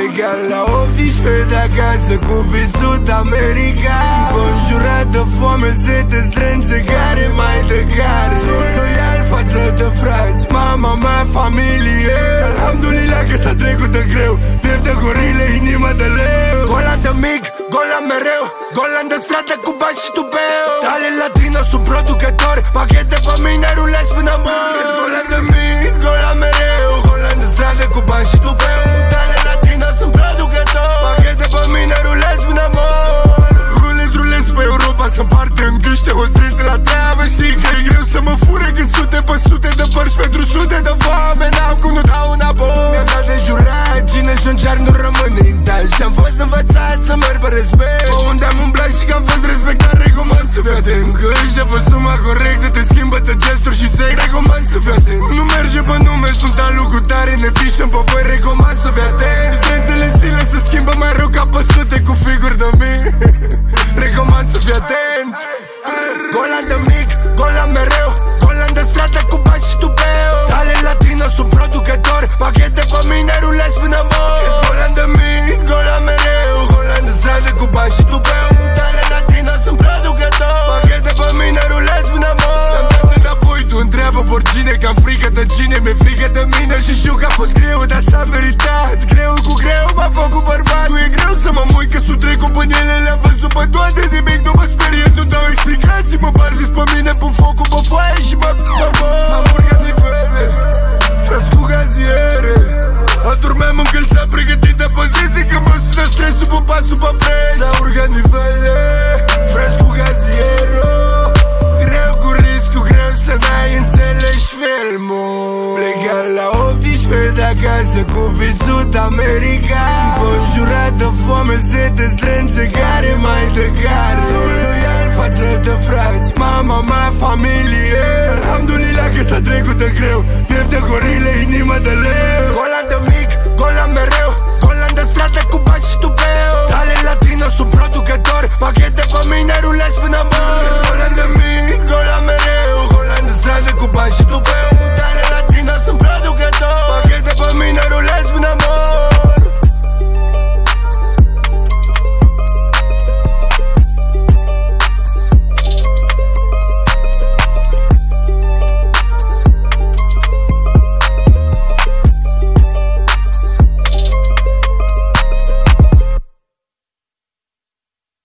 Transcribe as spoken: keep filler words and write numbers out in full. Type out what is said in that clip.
Plecat la optsprezece de acasă cu visul american, conjurat de foame, sete, strânțe care mai de care sunt loial față de frați, mama mea, familie. Alhamdulillah că s-a trecut de greu, pierde gorile, inima de leu. Golan de mic, golan mereu, golan de stradă cu bani și tupeu. Tale latino, sunt producător, pachete pe mine, rulez până mor. Golan de mic, golan mereu, golan de stradă cu bani și tupeu. Tale latino, sunt producător, pachete pe mine, rulez până mor. Rulez, rulez pe Europa, să împarte în gâște, o strâns la treabă. Știi că e greu să mă fure când sute pe sute de părți pentru sute de foame. N-am cum nu dau înapoi. Mi-am dat de jurat, cine și-o încear nu rămâne intact. Și-am fost învățat să merg pe respect, pe unde am umblat și că am fost respectat. Recomand să fii atent, că ăștia pe suma corectă te schimbă-te gesturi și sex. Recomand să fii atent, nu merge pe nume, sunt alu cu tare, ne fișăm pe voi. Recomand să fii atent, diferențele în stile se schimbă mai rău ca pe sute cu figuri de mii. Recomand să fii atent. Golan de mic, golan mereu, golan de stradă cu bani și tupeu. Tale latino, sunt producător, pachete pe mine, rulez până mor. Golan de mic, golan mereu, golan de stradă cu bani și tupeu. Tale latino, sunt producător, pachete pe mine, rulez până mor. Am dat înapoi, tu întreabă oricine că am frică de cine, mi-e frică de mine și știu că a fost greu, dar s-a meritat. Greu cu greu m-a făcut bărbat. Nu e greu să mă mui că sunt trecut pe ele, le-am văzut pe toate, nimic nu mă sperie, nu dau explicații. Mă barzi pe mine, pun focul pe foaie și mă mă m-am urcat nivele, fras cu gaziere. Adormeam încălțat, pregătit de poziții, că mă sună stresul pe pasul pe preț. S-a urcat nivele, fras cu gaziero. Greu cu riscul, greu să n-ai înțelegi filmul. Plecat la optsprezece de acasă cu visul american, conjurat de foame, sete, strânțe care mai de care sunt loial față de frați, mama mea, familie. Alhamdulillah că s-a trecut de greu, pierde gorile, inima de leu. Golan de mic, golan mereu, golan de stradă cu bani și tupeu. Tale latino, sunt producător, pachete pe mine,